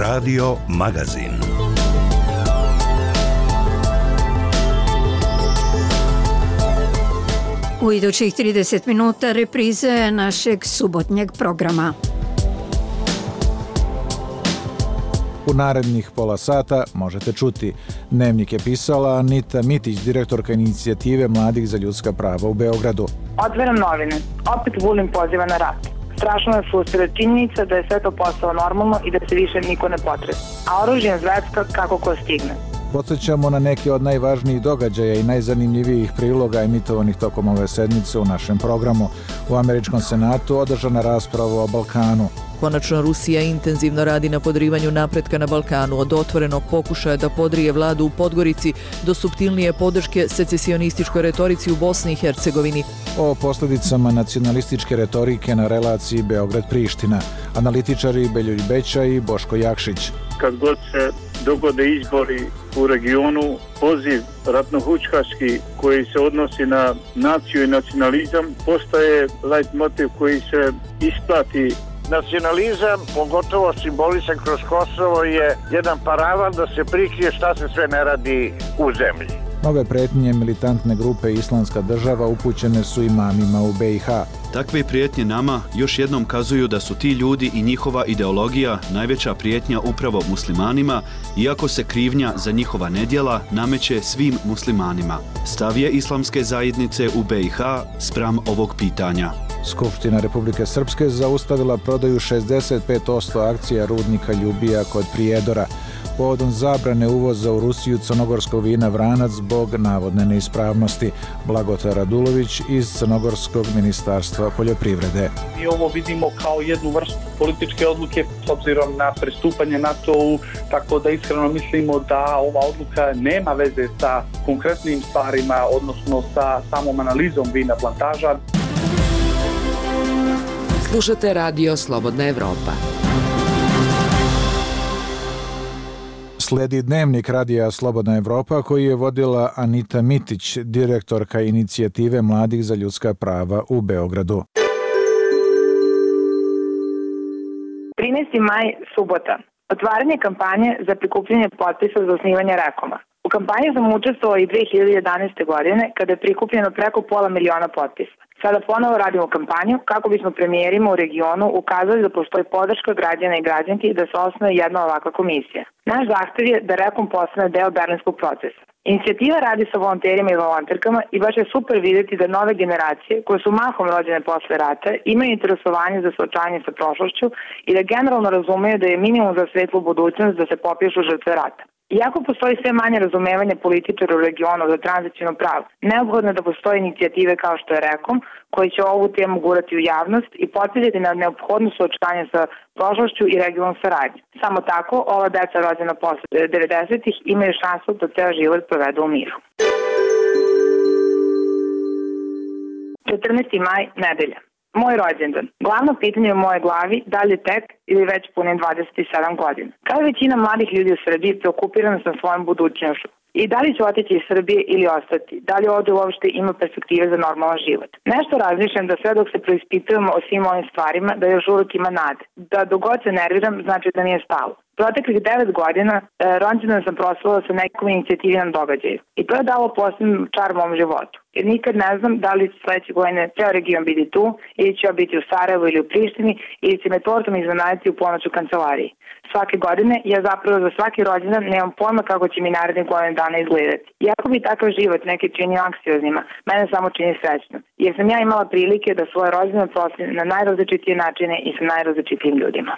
Radio Magazin. U idućih 30 minuta reprize našeg subotnjeg programa. U narednih pola sata možete čuti. Dnevnik je pisala Anita Mitić, direktorka inicijative Mladih za ljudska prava u Beogradu. Otvaram novine. Opet Vulin poziva na rat. Strašno je frustrira činjenica da je sve to postalo normalno i da se više niko ne potresa. A oružje je zvetska kako ko stigne. Podsjećamo na neke od najvažnijih događaja i najzanimljivijih priloga emitovanih tokom ove sedmice u našem programu. U Američkom senatu održana rasprava o Balkanu. Konačno Rusija intenzivno radi na podrivanju napretka na Balkanu, od otvorenog pokušaja da podrije vladu u Podgorici do suptilnije podrške secesionističkoj retorici u Bosni i Hercegovini. O posljedicama nacionalističke retorike na relaciji Beograd-Priština. Analitičari Beljulj Beća i Boško Jakšić. Kad god se dogode izbori u regionu, poziv ratnohučkaški koji se odnosi na naciju i nacionalizam postaje leitmotiv koji se isplati. Nacionalizam, pogotovo simbolisan kroz Kosovo, je jedan paravan da se prikrije šta se sve ne radi u zemlji. Nove pretnje militantne grupe Islamska država upućene su imamima u BiH. Takve prijetnje nama još jednom kazuju da su ti ljudi i njihova ideologija najveća prijetnja upravo muslimanima, iako se krivnja za njihova nedjela nameće svim muslimanima. Stav je islamske zajednice u BiH spram ovog pitanja. Skupština Republike Srpske zaustavila prodaju 65% akcija rudnika Ljubija kod Prijedora povodom zabrane uvoza u Rusiju crnogorskog vina Vranac zbog navodne neispravnosti. Blagota Radulović iz Crnogorskog ministarstva poljoprivrede. Mi ovo vidimo kao jednu vrstu političke odluke s obzirom na pristupanje NATO-u, tako da iskreno mislimo da ova odluka nema veze sa konkretnim stvarima, odnosno sa samom analizom vina plantaža. Slušate Radio Slobodna Evropa. Slijedi dnevnik Radija Slobodna Evropa koji je vodila Anita Mitić, direktorka inicijative Mladih za ljudska prava u Beogradu. 13. maj, subota. Otvaranje kampanje za prikupljanje potpisa za osnivanje Rekoma. U kampanji sam učestvovala i 2011. godine kada je prikupljeno preko 500.000 potpisa. Sada ponovo radimo kampanju kako bismo premijerima u regionu ukazali da postoji podrška građana i građanki da se osnuje jedna ovakva komisija. Naš zahtev je da Rekom postane deo berlinskog procesa. Inicijativa radi sa volonterima i volonterkama i baš je super vidjeti da nove generacije, koje su mahom rođene posle rata, imaju interesovanje za suočavanje sa prošlošću i da generalno razumeju da je minimum za svetlu budućnost da se popišu žrtve rata. Iako postoji sve manje razumevanje političara u regionu za tranzicijno pravo, neophodno je da postoje inicijative kao što je Rekom, koji će ovu temu gurati u javnost i podsjetiti na neophodno suočavanje sa prošlošću i regionalnom saradnju. Samo tako, ova deca rođena posle 90-ih imaju šansu da ceo život provedu u miru. 14. maj, nedelja. Moj rođendan. Glavno pitanje u mojoj glavi, da li je tek ili već punim 27 godina. Kao i većina mladih ljudi u Srbiji, preokupirana sam svojom budućnošću. I da li ću otići iz Srbije ili ostati? Da li ovdje uopšte ima perspektive za normalan život? Nešto razmišljam da sve dok se preispitujemo o svim ovim stvarima, da još uvijek ima nade. Da dogod se nerviram, znači da nije stalo. Proteklih 9 godina rođendan sam proslavila sa nekom inicijativnom događaju. I to je dalo posebno čar mom životu. Jer nikad ne znam da li će sledeće godine ceo region biti tu, ili će biti u Sarajevu ili u Prištini, ili će me tortom iznenaditi u ponoć u kancelariji. Svake godine ja zapravo za svaki rođendan nemam pojma kako će mi narednih godina dana izgledati. Iako bi takav život neke čini anksioznima, mene samo čini srećno. Jer sam ja imala prilike da svoje rođendan proslavim na najrazličitije načine i sa najrazličitijim ljudima.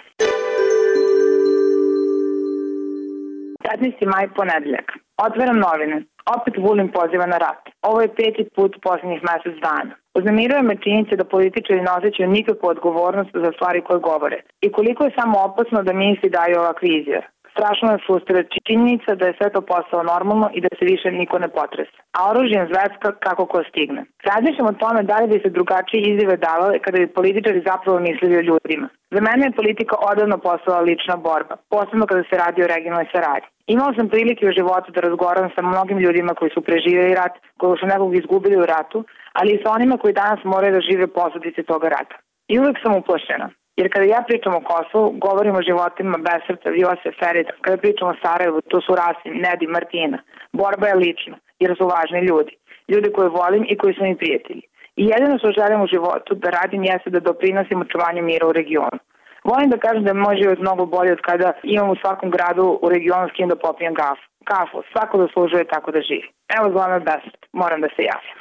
15. maj, ponedeljak. Otvaram novine. Opet Vulin poziva na rat. Ovo je 5. put u posljednjih mjesec dana. Uznemiruje me činjenica da političari ne osjećaju nikakvu odgovornost za stvari koje govore. I koliko je samo opasno da ministri daju ovakve izjave. Strašno je frustrira činjenica da je sve to postalo normalno i da se više niko ne potresa. A oružje je zvetska kako ko stigne. Razmišljam o tome da li bi se drugačije izjave davale kada bi političari zapravo mislili o ljudima. Za mene je politika odavno postala lična borba, posebno kada se radi o regionalnoj saradnji. Imao sam prilike u životu da razgovaram sa mnogim ljudima koji su preživjeli rat, koji su nekog izgubili u ratu, ali i sa onima koji danas moraju da žive posljedice toga rata. I uvijek sam uplašena. Jer kada ja pričam o Kosovu, govorim o životima Besrca, Vjose, Ferida. Kada pričam o Sarajevu, to su Rasim, Nedi, Martina. Borba je lična, jer su važni ljudi. Ljudi koje volim i koji su mi prijatelji. I jedino što želim u životu da radim jeste da doprinosim očuvanju mira u regionu. Volim da kažem da je moj život mnogo bolji od kada imam u svakom gradu u regionu s kim da popijem kafu. Svako zaslužuje tako da živi. Evo zove me Besrt, moram da se javim.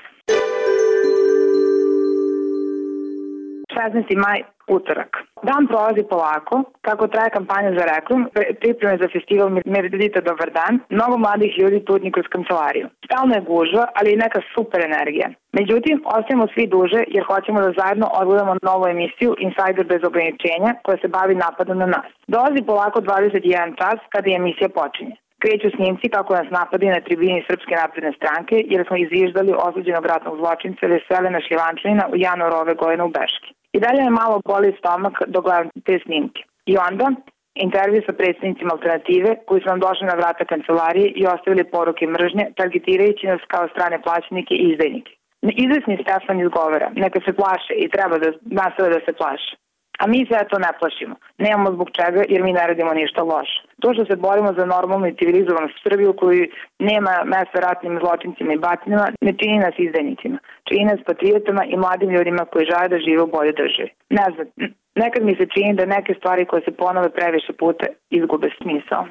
16. maj, utorak. Dan prolazi polako, kako traje kampanja za reklam, pripreme za festival Meridita Dobar dan, mnogo mladih ljudi tutnji kroz kancelariju. Stalno je gužva, ali i neka super energija. Međutim, ostajemo svi duže jer hoćemo da zajedno odgledamo novu emisiju Insider bez ograničenja koja se bavi napadom na nas. Dolazi polako 21 čas kada je emisija počinje. Kreću snimci kako nas napadi na tribini Srpske napredne stranke jer smo izviždali osuđenog ratnog zločinca Veselina Šljivančanina u januaru ove godine u Beški. I dalje me malo boli stomak dok gledam te snimke. I onda intervju sa predstavnicima Alternative koji su nam došli na vrata kancelarije i ostavili poruke mržnje, targetirajući nas kao strane plaćenike i izdajnike. Izvesni Stefan izgovara, neka se plaše i treba da nastave da se plaše. A mi sve to ne plašimo. Nemamo zbog čega jer mi ne radimo ništa loše. To što se borimo za normalnu i civilizovanu Srbiju koju nema mesta ratnim zločincima i batinama, ne čini nas izdajnicima. Čini nas patriotama i mladim ljudima koji žele da žive u boljoj državi. Ne znam, nekad mi se čini da neke stvari koje se ponove previše puta izgube smisao.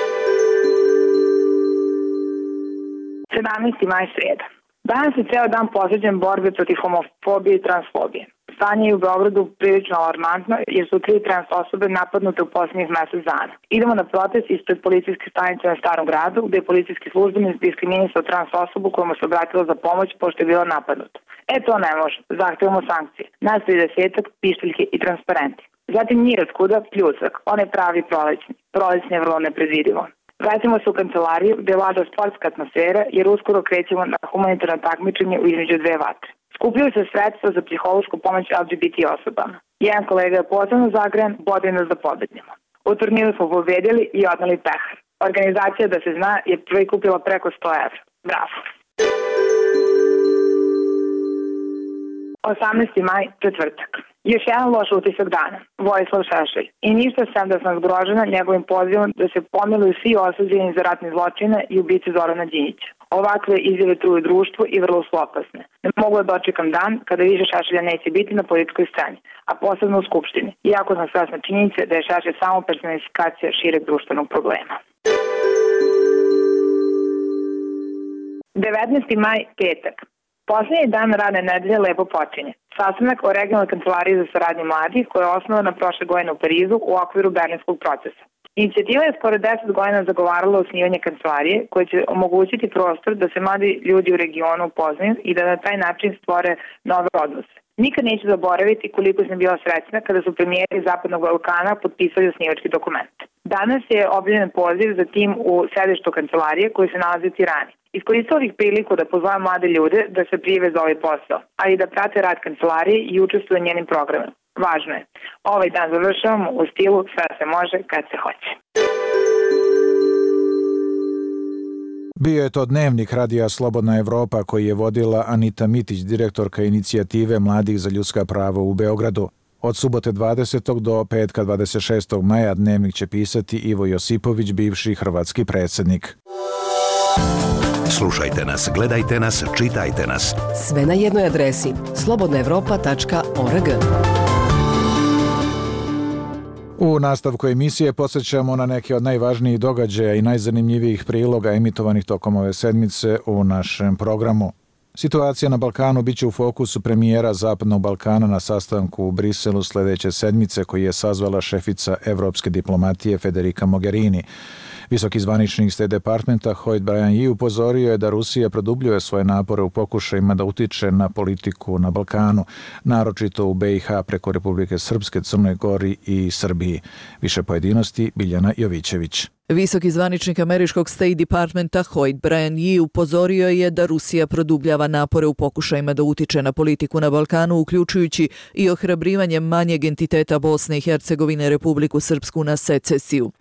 17. maj, sreda. Danas je ceo dan posvećen borbi protiv homofobije i transfobije. Stanje je u Beogradu prilično alarmantno jer su 3 trans osobe napadnute u posljednjih mesec dana. Idemo na protest ispred policijske stanice na Starom gradu gde je policijski službenik diskriminisao trans osobu koja mu se obratila za pomoć pošto je bila napadnuta. To ne može, zahtevamo sankcije. Nas 30-ak, pišteljke i transparenti. Zatim Mir od kuda, pljusak, on je pravi prolećni. Prolećni je vrlo nepredvidivo. Vratimo se u kancelariju gde vlada sportska atmosfera jer uskoro krećemo na humanitarno takmičenje između 2 vatre. Skupljaju se sredstva za psihološku pomoć LGBT osobama. Jedan kolega je posebno zagrejan, bodaju nas da pobedimo. U turniru smo pobedili i odneli pehar. Organizacija, da se zna, je prikupila preko 100 evra. Bravo! 18. maj, četvrtak. Još jedan loš utisak dana, Vojislav Šešelj. I ništa sem da sam zgrožena njegovim pozivom da se pomiluju svi osuđeni za ratne zločine i ubice Zorana Đinđića. Ovakve izjave truju društvo i vrlo su opasne. Ne mogu da dočekam dan kada više Šešelja neće biti na političkoj sceni, a posebno u Skupštini, iako sam svesna činjenice da je Šešelj samo personifikacija šireg društvenog problema. 19. maj, petak. Poslednji dan radne nedelje lepo počinje. Sastanak o regionalnoj kancelariji za saradnju mladih koja je osnovana prošle godine u Parizu u okviru Berlinskog procesa. Inicijativa je skoro 10 godina zagovarala osnivanje kancelarije koja će omogućiti prostor da se mladi ljudi u regionu upoznaju i da na taj način stvore nove odnose. Nikad neću zaboraviti koliko sam bila srećna kada su premijeri Zapadnog Balkana potpisali osnivački dokument. Danas je objavljen poziv za tim u sedištu kancelarije koji se nalazi u Tirani. Iskoristila bih priliku da pozovem mlade ljude da se prijave za ovaj posao, ali i da prate rad kancelarije i učestvuju u njenim programima. Važno je. Ovaj dan završavamo u stilu sve se može kad se hoće. Bio je to dnevnik Radija Slobodna Evropa koji je vodila Anita Mitić, direktorka inicijative Mladih za ljudska prava u Beogradu. Od subote 20. do petka 26. maja dnevnik će pisati Ivo Josipović, bivši hrvatski predsjednik. Slušajte nas, gledajte nas, čitajte nas. Sve na jednoj adresi slobodnaevropa.org. U nastavku emisije podsjećamo na neke od najvažnijih događaja i najzanimljivijih priloga emitovanih tokom ove sedmice u našem programu. Situacija na Balkanu biće u fokusu premijera Zapadnog Balkana na sastanku u Briselu sljedeće sedmice koji je sazvala šefica evropske diplomatije Federica Mogherini. Visoki zvaničnik State Departmenta Hoyt Bryan Yee upozorio je da Rusija produbljuje svoje napore u pokušajima da utiče na politiku na Balkanu, naročito u BiH preko Republike Srpske, Crnoj Gori i Srbiji. Više pojedinosti Biljana Jovićević. Visoki zvaničnik američkog State Departmenta Hoyt Bryan Yee upozorio je da Rusija produbljava napore u pokušajima da utiče na politiku na Balkanu, uključujući i ohrabrivanje manjeg entiteta Bosne i Hercegovine, Republiku Srpsku, na secesiju.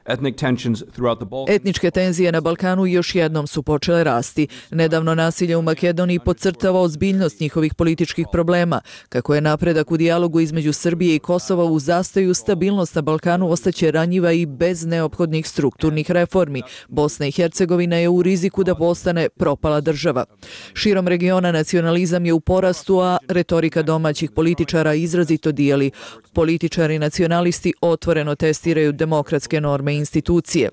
Etničke tenzije na Balkanu još jednom su počele rasti. Nedavno nasilje u Makedoniji podcrtava ozbiljnost njihovih političkih problema. Kako je napredak u dijalogu između Srbije i Kosova u zastoju, stabilnost na Balkanu ostaće ranjiva i bez neophodnih strukturnih reformi. Bosna i Hercegovina je u riziku da postane propala država. Širom regiona nacionalizam je u porastu, a retorika domaćih političara izrazito dijeli. Političari nacionalisti otvoreno testiraju demokratske norme i institucije.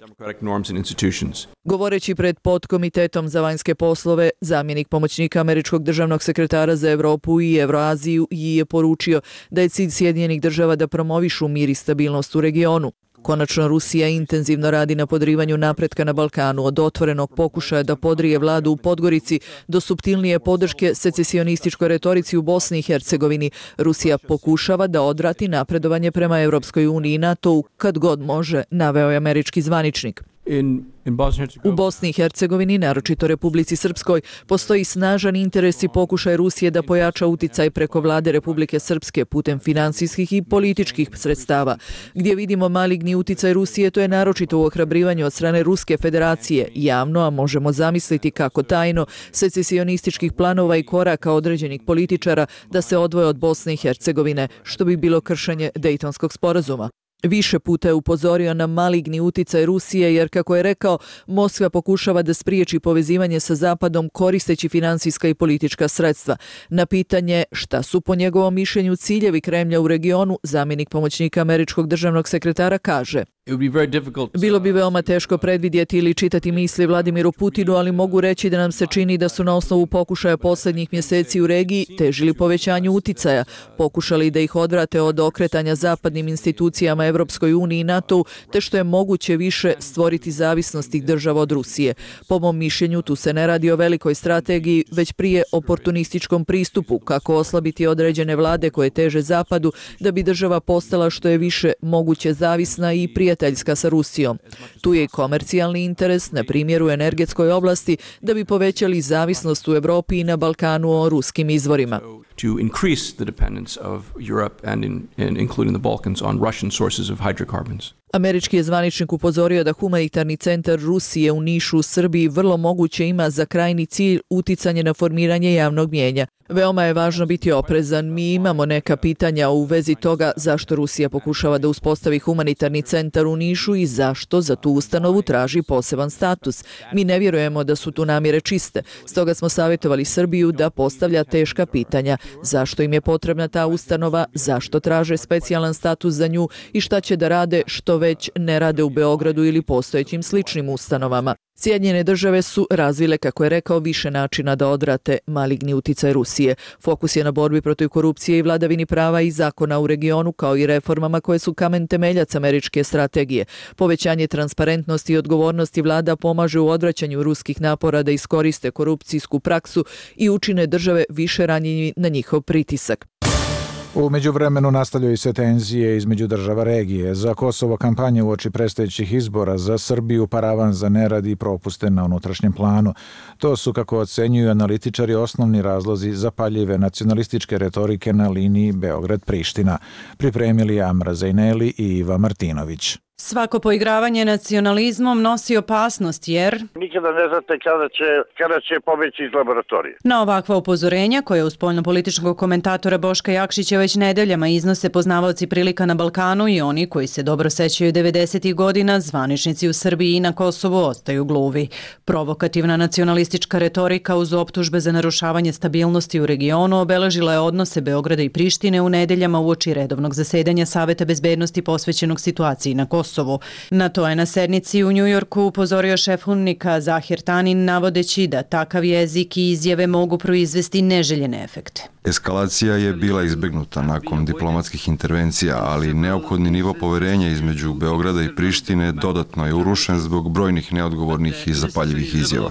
Govoreći pred podkomitetom za vanjske poslove, zamjenik pomoćnika američkog državnog sekretara za Evropu i Evroaziju je poručio da je cilj Sjedinjenih država da promovišu mir i stabilnost u regionu. Konačno, Rusija intenzivno radi na podrivanju napretka na Balkanu, od otvorenog pokušaja da podrije vladu u Podgorici do suptilnije podrške secesionističkoj retorici u Bosni i Hercegovini. Rusija pokušava da odvrati napredovanje prema Evropskoj uniji i NATO-u kad god može, naveo je američki zvaničnik. U Bosni i Hercegovini, naročito Republici Srpskoj, postoji snažan interes i pokušaj Rusije da pojača uticaj preko vlade Republike Srpske putem finansijskih i političkih sredstava. Gdje vidimo maligni uticaj Rusije, to je naročito u ohrabrivanju od strane Ruske federacije, javno, a možemo zamisliti kako tajno, secesionističkih planova i koraka određenih političara da se odvoje od Bosne i Hercegovine, što bi bilo kršenje Dejtonskog sporazuma. Više puta je upozorio na maligni uticaj Rusije jer, kako je rekao, Moskva pokušava da spriječi povezivanje sa Zapadom koristeći finansijska i politička sredstva. Na pitanje šta su po njegovom mišljenju ciljevi Kremlja u regionu, zamjenik pomoćnika američkog državnog sekretara kaže: bilo bi veoma teško predvidjeti ili čitati misli Vladimiru Putinu, ali mogu reći da nam se čini da su na osnovu pokušaja posljednjih mjeseci u regiji težili povećanju uticaja, pokušali da ih odvrate od okretanja zapadnim institucijama Evropskoj uniji i NATO, te što je moguće više stvoriti zavisnost tih država od Rusije. Po mom mišljenju, tu se ne radi o velikoj strategiji, već prije oportunističkom pristupu, kako oslabiti određene vlade koje teže Zapadu, da bi država postala što je više moguće zavisna i prijateljska sa Rusijom. Tu je i komercijalni interes, na primjer u energetskoj oblasti, da bi povećali zavisnost u Evropi i na Balkanu o ruskim izvorima. To increase the dependence of Europe and including the Balkans on Russian sources of hydrocarbons. Američki je zvaničnik upozorio da humanitarni centar Rusije u Nišu u Srbiji vrlo moguće ima za krajni cilj uticanje na formiranje javnog mnijenja. Veoma je važno biti oprezan. Mi imamo neka pitanja u vezi toga zašto Rusija pokušava da uspostavi humanitarni centar u Nišu i zašto za tu ustanovu traži poseban status. Mi ne vjerujemo da su tu namjere čiste. Stoga smo savjetovali Srbiju da postavlja teška pitanja. Zašto im je potrebna ta ustanova, zašto traže specijalan status za nju i šta će da rade što već ne rade u Beogradu ili postojećim sličnim ustanovama. Sjedinjene države su razvile, kako je rekao, više načina da odvrate maligni uticaj Rusije. Fokus je na borbi protiv korupcije i vladavini prava i zakona u regionu, kao i reformama koje su kamen temeljac američke strategije. Povećanje transparentnosti i odgovornosti vlada pomaže u odvraćanju ruskih napora da iskoriste korupcijsku praksu i učine države više ranjivi na njihov pritisak. U međuvremenu nastavljaju se tenzije između država regije. Za Kosovo kampanje uoči predstojećih izbora, za Srbiju paravan za nerad i propuste na unutrašnjem planu. To su, kako ocenjuju analitičari, osnovni razlozi zapaljive nacionalističke retorike na liniji Beograd-Priština. Pripremili Amra Zajneli i Iva Martinović. Svako poigravanje nacionalizmom nosi opasnost jer nikada ne znate kada će pobjeći iz laboratorije. Na ovakva upozorenja, koje u spoljnopolitičkog komentatora Boška Jakšića već nedeljama iznose poznavaoci prilika na Balkanu i oni koji se dobro sećaju 90. godina, zvaničnici u Srbiji i na Kosovu ostaju gluvi. Provokativna nacionalistička retorika uz optužbe za narušavanje stabilnosti u regionu obeležila je odnose Beograda i Prištine u nedeljama uoči redovnog zasedanja Saveta bezbednosti posvećenog situaciji na Kosovu. Na to je na sednici u Njujorku upozorio šef UNMIK-a Zahir Tanin, navodeći da takav jezik i izjave mogu proizvesti neželjene efekte. Eskalacija je bila izbegnuta nakon diplomatskih intervencija, ali neophodni nivo poverenja između Beograda i Prištine dodatno je urušen zbog brojnih neodgovornih i zapaljivih izjava.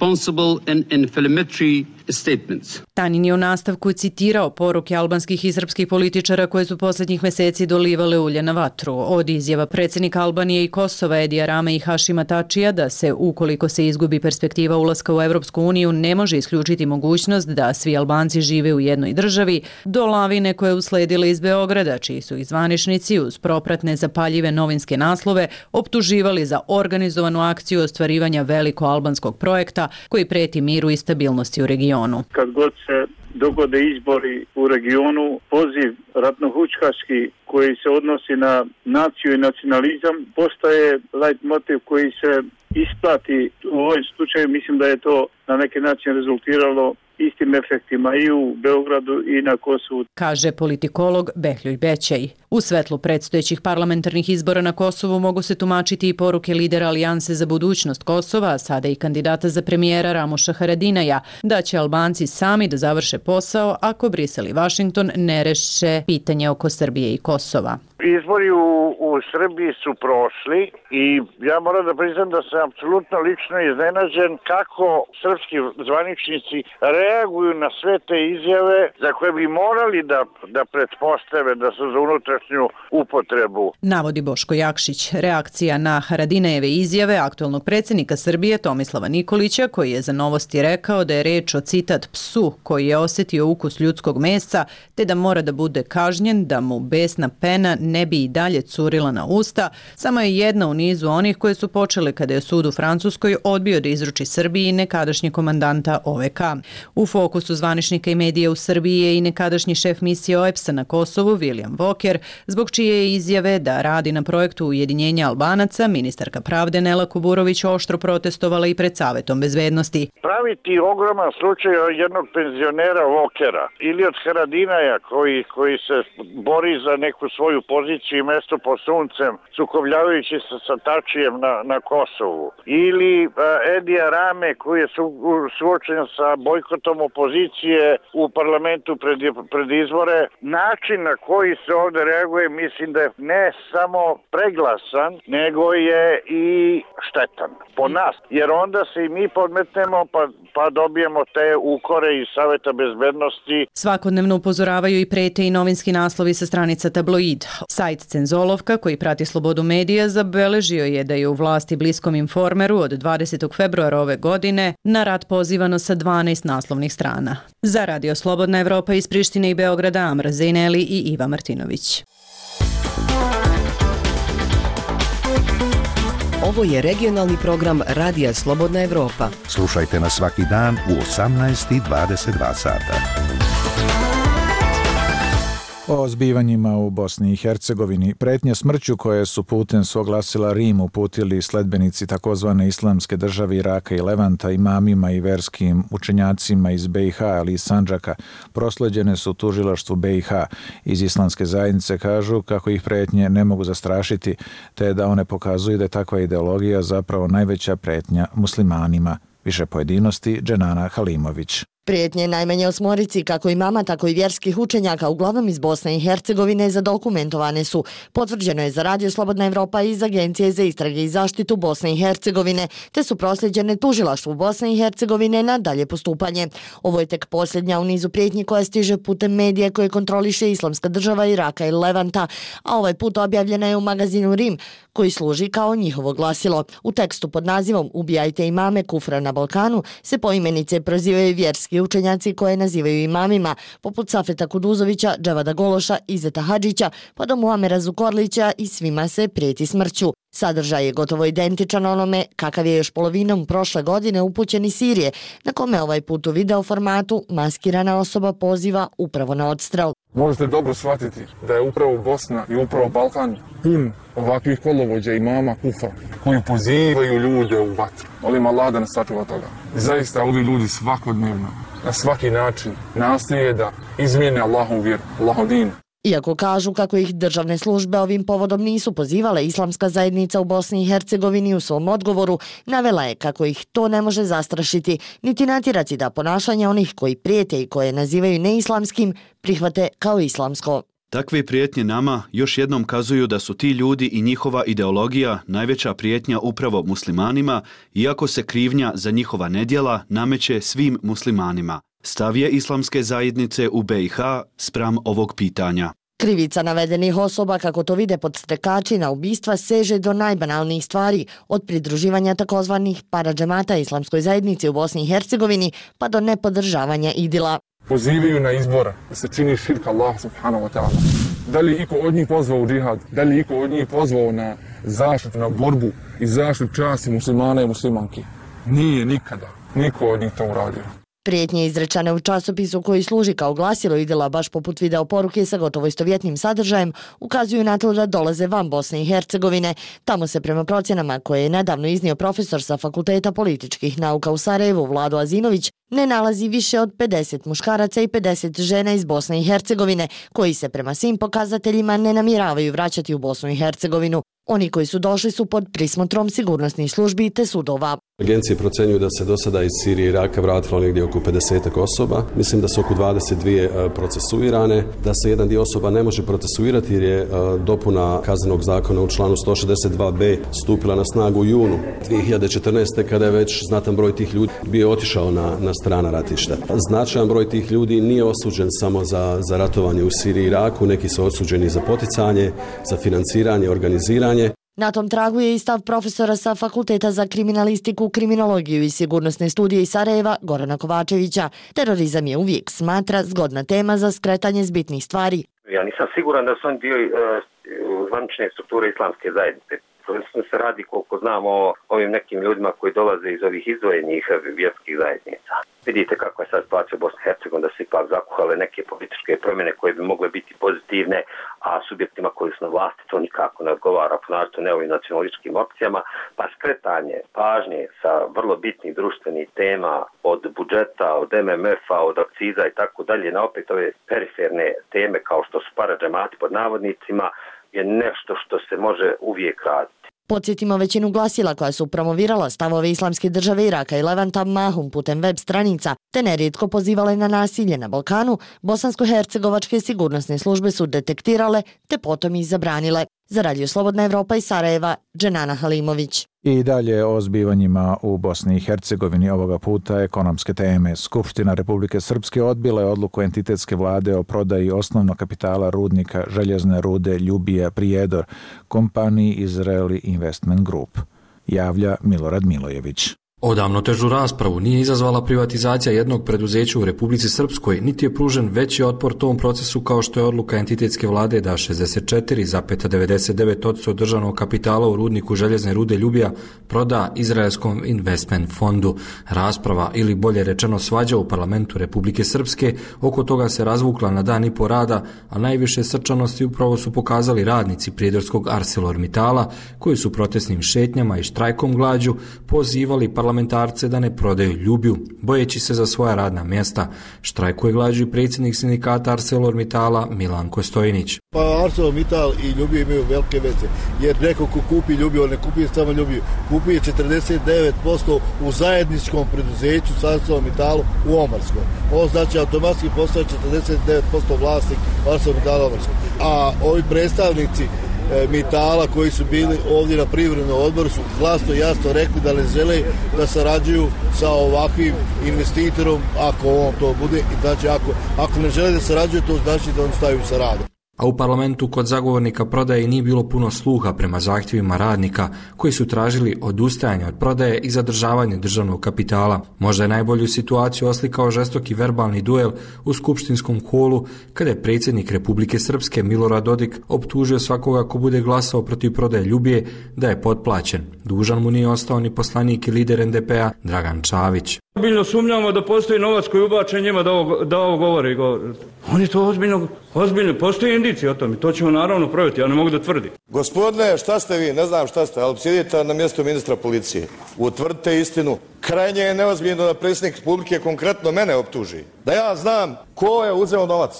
Tanin je u nastavku citirao poruke albanskih i srpskih političara koje su posljednjih meseci dolivale ulje na vatru. Od izjava predsjednika Albanije i Kosova Edija Rame i Hašima Tačija da se, ukoliko se izgubi perspektiva ulaska u Evropsku uniju, ne može isključiti mogućnost da svi Albanci žive u jednoj državi, do lavine koje je usledila iz Beograda, čiji su ih zvaničnici uz propratne zapaljive novinske naslove optuživali za organizovanu akciju ostvarivanja veliko-albanskog projekta koji preti miru i stabilnosti u regionu. Kad god se dogode izbori u regionu, poziv ratnohučkaški koji se odnosi na naciju i nacionalizam postaje light motiv koji se isplati. U ovom slučaju mislim da je to na neki način rezultiralo istim efektima i u Beogradu i na Kosovu. Kaže politikolog Behljuj Bećej. U svetlu predstojećih parlamentarnih izbora na Kosovu mogu se tumačiti i poruke lidera Alijanse za budućnost Kosova, a sada i kandidata za premijera Ramuša Haradinaja, da će Albanci sami da završe posao ako Brisel i Vašington ne reše pitanje oko Srbije i Kosova. Izbori u Srbiji su prošli i ja moram da priznam da sam apsolutno lično iznenađen kako srpski zvaničnici reaguju na sve te izjave za koje bi morali da pretpostave da su za unutrašnju upotrebu. Navodi Boško Jakšić. Reakcija na Haradinajeve izjave aktualnog predsjednika Srbije Tomislava Nikolića, koji je za Novosti rekao da je reč o citat psu koji je osjetio ukus ljudskog mesa te da mora da bude kažnjen, da mu besna pena ne bi i dalje curila na usta, samo je jedna u nizu onih koje su počele kada je sud u Francuskoj odbio da izruči Srbiji nekadašnji komandanta OVK. U fokusu zvaničnika i medija u Srbiji je i nekadašnji šef misije OEPS-a na Kosovu William Walker, zbog čije je izjave da radi na projektu ujedinjenja Albanaca ministarka pravde Nela Kuburović oštro protestovala i pred Savetom bezbednosti. Praviti ogroman slučaj jednog penzionera Walkera ili od Haradinaja koji se bori za neku svoju poziciju i mesto pod suncem, sukobljavajući se sa Tačijem na Kosovu. Ili Edija Rame koji je suočen sa bojkotom opozicije u parlamentu pred izbore. Način na koji se ovdje reaguje mislim da je ne samo preglasan, nego je i štetan po nas. Jer onda se i mi podmetnemo pa dobijemo te ukore iz Saveta bezbednosti. Svakodnevno upozoravaju i prete i novinski naslovi sa stranica Tabloid. Sajt Cenzolovka, koji prati slobodu medija, zabeležio je da je u vlasti bliskom Informeru od 20. februara ove godine na rat pozivano sa 12 naslovnih strana. Za Radio Slobodna Evropa iz Prištine i Beograda, Amra Zejneli i Iva Martinović. Ovo je regionalni program Radija Slobodna Evropa. Slušajte nas svaki dan u 18:22 sata. O zbivanjima u Bosni i Hercegovini. Pretnje smrću koje su putem svog glasila Rim uputili sledbenici takozvane islamske države Iraka i Levanta, imamima i verskim učenjacima iz BiH, ali i Sandžaka, prosleđene su tužilaštvu BiH. Iz islamske zajednice kažu kako ih pretnje ne mogu zastrašiti, te da one pokazuju da je takva ideologija zapravo najveća pretnja muslimanima. Više pojedinosti, Dženana Halimović. Prijetnje najmanje 8 kako imama, tako i vjerskih učenjaka, uglavnom iz Bosne i Hercegovine, zadokumentovane su. Potvrđeno je za Radio Slobodna Evropa iz Agencije za istrage i zaštitu Bosne i Hercegovine, te su prosljeđene tužilaštvu Bosne i Hercegovine na dalje postupanje. Ovo je tek posljednja u nizu prijetnji koja stiže putem medija koje kontroliše Islamska država Iraka i Levanta, a ovaj put objavljena je u magazinu Rim, koji služi kao njihovo glasilo. U tekstu pod nazivom Ubijajte imame kufra na Balkanu se poimenice prozivaju vjerski učenjaci koje nazivaju imamima, poput Safeta Kuduzovića, Džavada Gološa, Izeta Hadžića, pa do Muamera Zukorlića, i svima se prijeti smrću. Sadržaj je gotovo identičan onome kakav je još polovinom prošle godine upućen iz Sirije, na kome ovaj put u video formatu maskirana osoba poziva upravo na odstrel. Možete dobro shvatiti da je upravo Bosna i upravo Balkan pun ovakvih kolovođa imama kufra koji pozivaju ljude u vatru. Molim Allah da nas sačuva toga. Zaista ovi ljudi svakodnevno, na svaki način nastoje da izmijene Allahovu vjeru, Allahov din. Iako kažu kako ih državne službe ovim povodom nisu pozivale, islamska zajednica u Bosni i Hercegovini u svom odgovoru navela je kako ih to ne može zastrašiti, niti natjerati da ponašanje onih koji prijete i koje nazivaju neislamskim prihvate kao islamsko. Takve prijetnje nama još jednom kazuju da su ti ljudi i njihova ideologija najveća prijetnja upravo muslimanima, iako se krivnja za njihova nedjela nameće svim muslimanima. Stav je islamske zajednice u BiH spram ovog pitanja. Krivica navedenih osoba, kako to vide podstrekači na ubistva, seže do najbanalnijih stvari, od pridruživanja takozvanih paradžemata islamskoj zajednici u Bosni i Hercegovini pa do nepodržavanja idila. Pozivaju na izbora da se čini širk Allah subhanahu wa ta'ala. Da li iko od njih pozvao u džihad? Da li iko od njih pozvao na zaštitu, na borbu i zaštitu časti muslimana i muslimanki? Nije nikada. Niko od njih to uradio. Prijetnje izrečane u časopisu koji služi kao glasilo idila baš poput video poruke sa gotovo istovjetnim sadržajem ukazuju na to da dolaze van Bosne i Hercegovine. Tamo se prema procjenama koje je nedavno iznio profesor sa Fakulteta političkih nauka u Sarajevu Vlado Azinović ne nalazi više od 50 muškaraca i 50 žena iz Bosne i Hercegovine koji se prema svim pokazateljima ne namjeravaju vraćati u Bosnu i Hercegovinu. Oni koji su došli su pod prismotrom sigurnosnih službi te sudova. Agencije procenjuju da se do sada iz Sirije i Iraka vratilo negdje oko 50 osoba. Mislim da su oko 22 procesuirane, da se jedan dio osoba ne može procesuirati jer je dopuna kaznenog zakona u članu 162b stupila na snagu u junu 2014. kada je već znatan broj tih ljudi bio otišao na strana ratišta. Značajan broj tih ljudi nije osuđen samo za ratovanje u Siriji i Iraku, neki su osuđeni za poticanje, za financiranje, organiziranje. Na tom tragu je i stav profesora sa Fakulteta za kriminalistiku, kriminologiju i sigurnosne studije iz Sarajeva, Gorana Kovačevića. Terorizam je uvijek smatra zgodna tema za skretanje s bitnih stvari. Ja nisam siguran da su oni dio zvanične strukture islamske zajednice. Prvenstveno se radi, koliko znamo, o ovim nekim ljudima koji dolaze iz ovih izdvojenih vjerskih zajednica. Vidite kakva je sad situacija u Bosni i Hercegovini, da se ipak zakuhale neke političke promjene koje bi mogle biti pozitivne, a subjektima koji su na vlasti to nikako ne odgovara, naročito ne ovim nacionalističkim opcijama, pa skretanje pažnje sa vrlo bitnih društvenih tema od budžeta, od MMF-a, od akciza i tako dalje, na opet ove periferne teme kao što su paradžemati pod navodnicima, je nešto što se može uvijek raditi. Podsjetimo većinu glasila koja su promovirala stavove Islamske države Iraka i Levanta mahom putem web stranica, te nerijetko pozivale na nasilje na Balkanu, bosansko-hercegovačke sigurnosne službe su detektirale te potom ih zabranile. Za Radio Slobodna Evropa iz Sarajeva, Dženana Halimović. I dalje o zbivanjima u Bosni i Hercegovini, ovoga puta ekonomske teme. Skupština Republike Srpske odbila je odluku entitetske vlade o prodaji osnovnog kapitala rudnika željezne rude Ljubija Prijedor kompaniji Izraeli Investment Group. Javlja Milorad Milojević. Odavno težu raspravu nije izazvala privatizacija jednog preduzeća u Republici Srpskoj, niti je pružen veći otpor tom procesu kao što je odluka entitetske vlade da 64,99% državnog kapitala u rudniku željezne rude Ljubija proda Izraelskom investment fondu. Rasprava, ili bolje rečeno svađa u parlamentu Republike Srpske, oko toga se razvukla na dan i po rada, a najviše srčanosti upravo su pokazali radnici prijedorskog ArcelorMittala, koji su protestnim šetnjama i štrajkom glađu pozivali parlamentarce da ne prodaju Ljubiju, bojeći se za svoja radna mjesta. Štrajkuje glađu i predsjednik sindikata ArcelorMittala Milanko Stojnić. Pa ArcelorMittal i Ljubiju imaju velike veze, jer neko ko kupi Ljubiju, on ne kupuje samo Ljubiju, kupuje 49% u zajedničkom preduzeću sa ArcelorMittalom u Omarskoj. Ovo znači automatski postaje 49% vlasnik ArcelorMittala Omarskoj. A ovi predstavnici Mitala koji su bili ovdje na privrednom odboru su glasno i jasno rekli da ne žele da sarađuju sa ovakvim investitorom ako on to bude, i znači ako ne žele da sarađuju, to znači da on staju sa radom. A u parlamentu kod zagovornika prodaje nije bilo puno sluha prema zahtjevima radnika koji su tražili odustajanje od prodaje i zadržavanje državnog kapitala. Možda je najbolju situaciju oslikao žestoki verbalni duel u skupštinskom holu kada je predsjednik Republike Srpske Milorad Dodik optužio svakoga ko bude glasao protiv prodaje Ljubije da je potplaćen. Dužan mu nije ostao ni poslanik i lider NDP-a Dragan Čavić. Ozbiljno sumnjamo da postoji novac koji ubačen njima da ovo govore. Oni to ozbiljno, postoji indicije o tome, to ćemo naravno provjeriti, ja ne mogu da tvrdim. Gospodine, šta ste vi, ne znam šta ste, ali sjedite na mjestu ministra policije. Utvrdite istinu. Krajnje je neozbiljno da predsjednik Republike konkretno mene optuži. Da ja znam ko je uzeo novac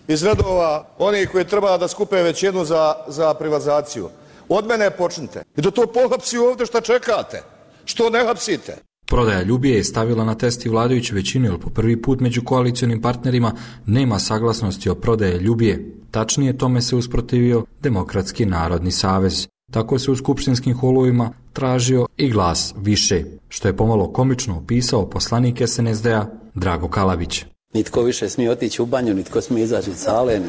iz redova onih koji treba da skupe većinu za privatizaciju. Od mene počnite. I da to pohapsi ovdje šta čekate. Što ne hapsite? Prodaja Ljubije je stavila na test i vladajuću većinu, jer po prvi put među koalicionim partnerima nema saglasnosti o prodaje Ljubije. Tačnije, tome se usprotivio Demokratski narodni savez. Tako se u skupštinskim holovima tražio i glas više, što je pomalo komično opisao poslanik SNSD-a Drago Kalabić. Nitko više smije otići u banju, nitko smije izaći iz sale,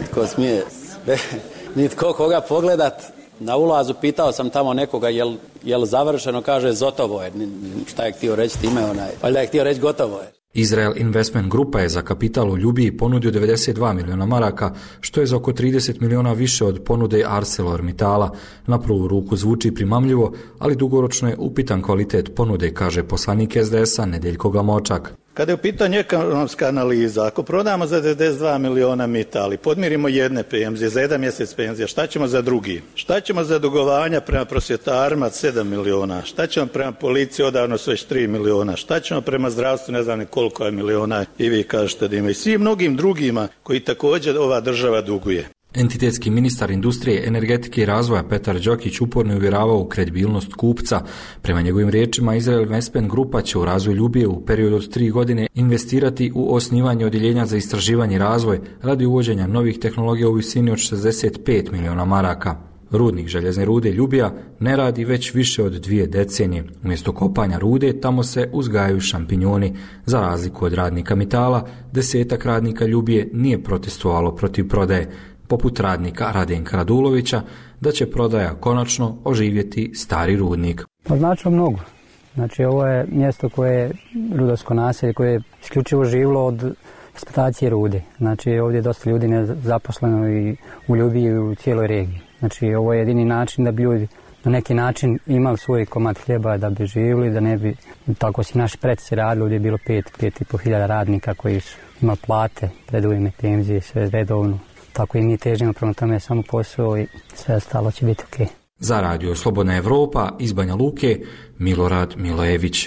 nitko koga pogledat. Na ulazu pitao sam tamo nekoga jel završeno, kaže zotovo je. Šta je htio reći time valjda je htio reći gotovo je. Israel Investment Grupa je za kapital u Ljubiji ponudio 92 miliona maraka, što je za oko 30 miliona više od ponude ArcelorMittala. Na prvu ruku zvuči primamljivo, ali dugoročno je upitan kvalitet ponude, kaže poslanik SDS-a Nedeljko Gamočak. Kada je u pitanju ekonomska analiza, ako prodamo za 92 miliona Mittal i podmirimo jedne penzije, za jedan mjesec penzija, šta ćemo za drugi? Šta ćemo za dugovanja prema prosvjetarima 7 miliona? Šta ćemo prema policiji, odavno su već 3 miliona? Šta ćemo prema zdravstvu, ne znam ni koliko je miliona, i vi kažete da ima, i svim mnogim drugima koji također ova država duguje. Entitetski ministar industrije, energetike i razvoja Petar Đokić uporno uvjeravao u kredibilnost kupca. Prema njegovim riječima, Israel Investment Grupa će u razvoj Ljubije u periodu od 3 godine investirati u osnivanje odjeljenja za istraživanje i razvoj radi uvođenja novih tehnologija u visini od 65 miliona maraka. Rudnik željezne rude Ljubija ne radi već više od 2 decenije. Umjesto kopanja rude tamo se uzgajaju šampinjoni. Za razliku od radnika Mittala, 10-ak radnika Ljubije nije protestovalo protiv prodaje, poput radnika Radenka Radulovića, da će prodaja konačno oživjeti stari rudnik. Znači mnogo. Znači ovo je mjesto koje je rudarsko naselje, koje je isključivo živilo od eksploatacije rude. Znači ovdje je dosta ljudi nezaposleno i u Ljubiji i u cijeloj regiji. Znači ovo je jedini način da bi ljudi na neki način imali svoj komad hljeba, da bi živjeli, da ne bi, tako si naši preci radili, ovdje je bilo 5.500 radnika koji su imali plate, predujme, penzije, sve redovno. Tako i mi težimo prema tome samo posao i sve ostalo će biti ok. Za radio Slobodna Evropa iz Banja Luke, Milorad Milojević.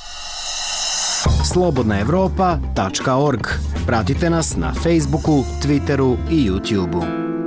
slobodnaevropa.org. Pratite nas na Facebooku, Twitteru i YouTubeu.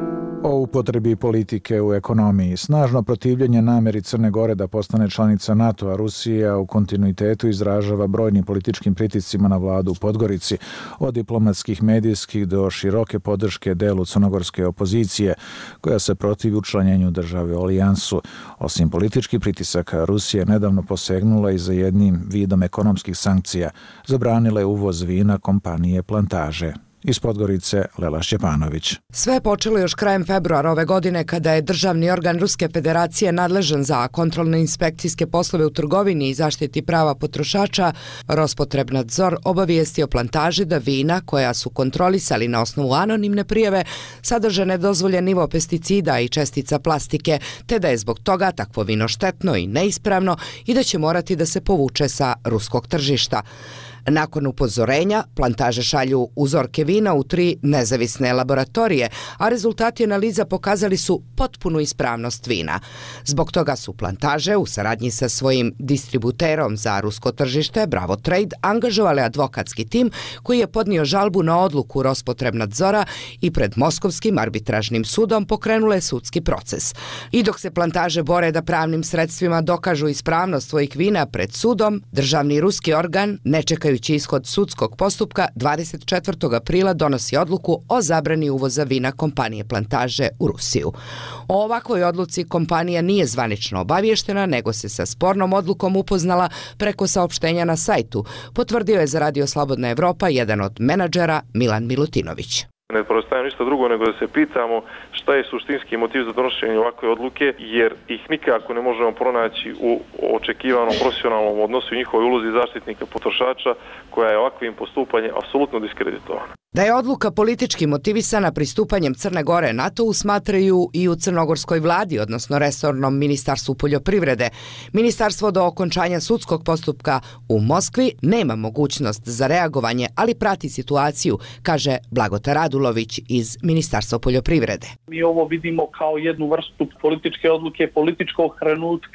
O upotrebi politike u ekonomiji. Snažno protivljenje namjeri Crne Gore da postane članica NATO-a, Rusija u kontinuitetu izražava brojnim političkim pritiscima na vladu u Podgorici, od diplomatskih, medijskih do široke podrške delu crnogorske opozicije, koja se protivi učlanjenju države u alijansu. Osim političkih pritisaka, Rusija je nedavno posegnula i za jednim vidom ekonomskih sankcija. Zabranila je uvoz vina kompanije Plantaže. Iz Podgorice, Lela Šćepanović. Sve je počelo još krajem februara ove godine kada je državni organ Ruske federacije nadležan za kontrolne inspekcijske poslove u trgovini i zaštiti prava potrošača Rospotrebnadzor obavijestio Plantaži da vina koja su kontrolisali na osnovu anonimne prijave sadrže nedozvoljen nivo pesticida i čestica plastike, te da je zbog toga takvo vino štetno i neispravno i da će morati da se povuče sa ruskog tržišta. Nakon upozorenja, Plantaže šalju uzorke vina u 3 nezavisne laboratorije, a rezultati analiza pokazali su potpunu ispravnost vina. Zbog toga su Plantaže u saradnji sa svojim distributerom za rusko tržište Bravo Trade angažovali advokatski tim koji je podnio žalbu na odluku Rospotrebnadzora i pred Moskovskim arbitražnim sudom pokrenule sudski proces. I dok se Plantaže bore da pravnim sredstvima dokažu ispravnost svojih vina pred sudom, državni ruski organ, ne čekaju ishod sudskog postupka, 24. aprila donosi odluku o zabrani uvoza vina kompanije Plantaže u Rusiju. O ovakvoj odluci kompanija nije zvanično obavještena, nego se sa spornom odlukom upoznala preko saopštenja na sajtu, potvrdio je za radio Slobodna Evropa jedan od menadžera Milan Milutinović. Ne preostaje ništa drugo nego da se pitamo šta je suštinski motiv za donošenje ovakve odluke, jer ih nikako ne možemo pronaći u očekivanom profesionalnom odnosu i njihovoj ulozi zaštitnika potrošača, koja je ovakvim postupanjem apsolutno diskreditovana. Da je odluka politički motivisana pristupanjem Crne Gore NATO-u smatraju i u crnogorskoj vladi, odnosno resornom ministarstvu poljoprivrede. Ministarstvo do okončanja sudskog postupka u Moskvi nema mogućnost za reagovanje, ali prati situaciju, kaže Blagota Radulović iz Ministarstva poljoprivrede. Mi ovo vidimo kao jednu vrstu političke odluke, političkog trenutka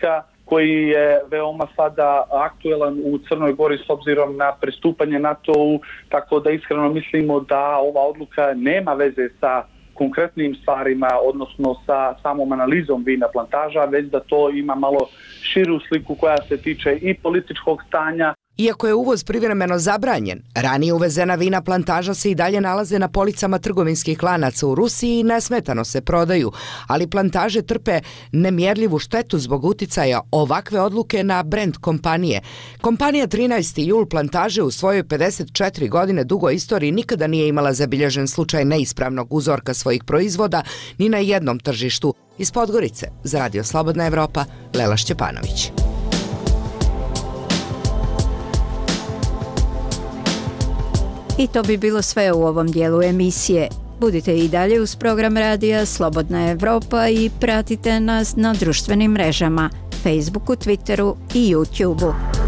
koji je veoma sada aktuelan u Crnoj Gori s obzirom na pristupanje NATO-u, tako da iskreno mislimo da ova odluka nema veze sa konkretnim stvarima, odnosno sa samom analizom vina plantaža, već da to ima malo širu sliku koja se tiče i političkog stanja. Iako je uvoz privremeno zabranjen, ranije uvezena vina plantaža se i dalje nalaze na policama trgovinskih lanaca u Rusiji i nesmetano se prodaju, ali plantaže trpe nemjerljivu štetu zbog uticaja ovakve odluke na brend kompanije. Kompanija 13. jul plantaže u svojoj 54 godine dugoj istoriji nikada nije imala zabilježen slučaj neispravnog uzorka svojih proizvoda ni na jednom tržištu. Iz Podgorice, za Radio Slobodna Evropa, Lela Šćepanović. I to bi bilo sve u ovom dijelu emisije. Budite i dalje uz program radija Slobodna Evropa i pratite nas na društvenim mrežama, Facebooku, Twitteru i YouTubeu.